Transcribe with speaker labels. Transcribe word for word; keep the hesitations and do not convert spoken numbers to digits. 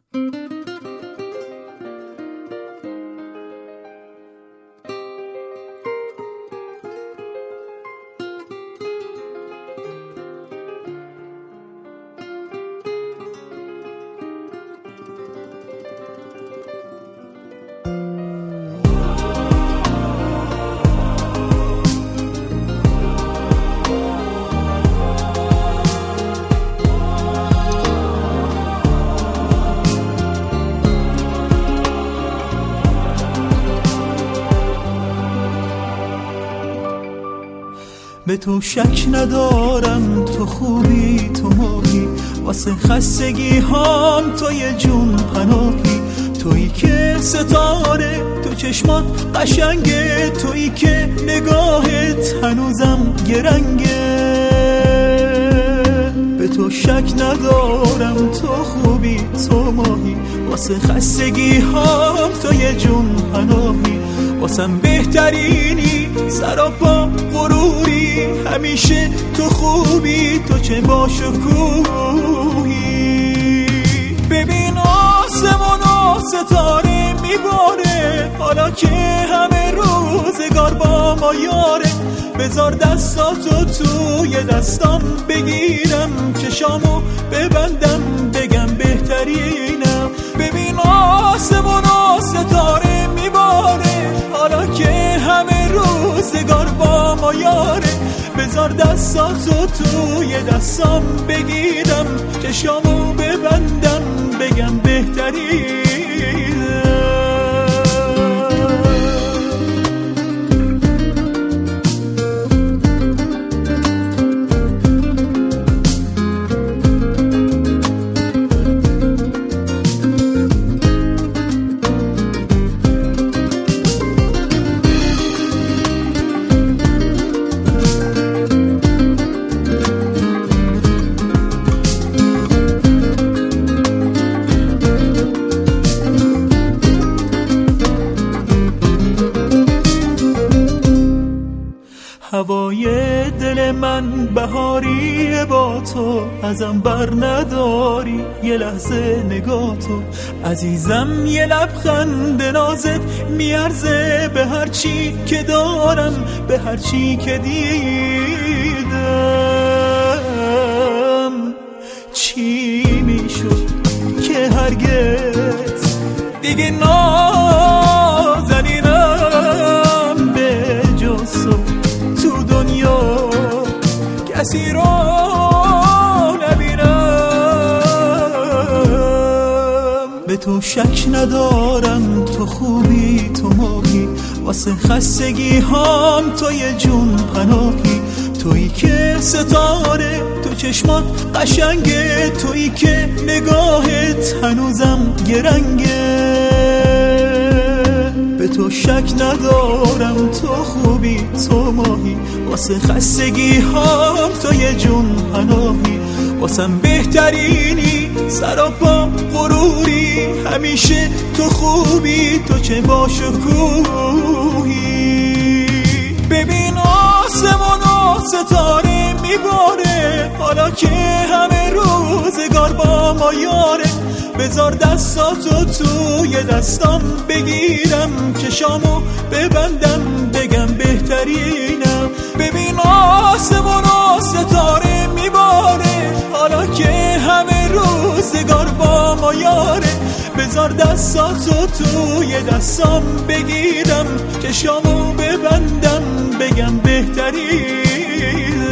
Speaker 1: به تو شک ندارم، تو خوبی، تو ماهی، واسه خستگی هام تو یه جون پناهی. تویی که ستاره، تو چشمات قشنگه، تویی که نگاهت هنوزم گرنگه. به تو شک ندارم، تو خوبی، تو ماهی، واسه خستگی هام تو یه جون پناهی. واسم بهترینی، سراپا غروری، همیشه تو خوبی، تو چه باشکوهی. ببین آسمون و ستاره میباره، حالا که همه روزگار با ما یاره. بذار دستاتو توی دستام بگیرم، چشامو ببندم بگم بهترینم. ببین آسمون و ستاره میباره، حالا که همه روزگار با ما یاره. بذار دستاتو توی دستام بگیرم، چشامو ببندم بگم بهترینم. هوای دل من بهاریه، با تو ازم بر نداری. یه لحظه نگاه تو عزیزم، یه لبخند نازت میارزه به هر چی که دارم، به هر چی که دیدم. چی میشد که هرگز دیگه نازنینم به جز تو کسی رو نبینم. به تو شک ندارم، تو خوبی، تو ماهی، واسه خستگی هام تو یه جون پناهی. تویی که ستاره، تو چشمات قشنگه، تویی که نگاهت هنوزم گرنگه. به تو شک ندارم، تو خوبی، تو ماهی، واسه خستگی هام تو یه جون پناهی. واسم بهترینی، سراپا غروری، همیشه تو خوبی، تو چه باشکوهی. ببین آسمون و ستاره میباره، حالا که همه روزگار با ما یاره. بذار دستاتو توی دستام بگیرم، چشامو ببندم بگم بهترینم. ببین آسمون و ستاره میباره، حالا که همه روزگار با ما یاره. بذار دستاتو توی دستام بگیرم، چشامو ببندم بگم بهترینم.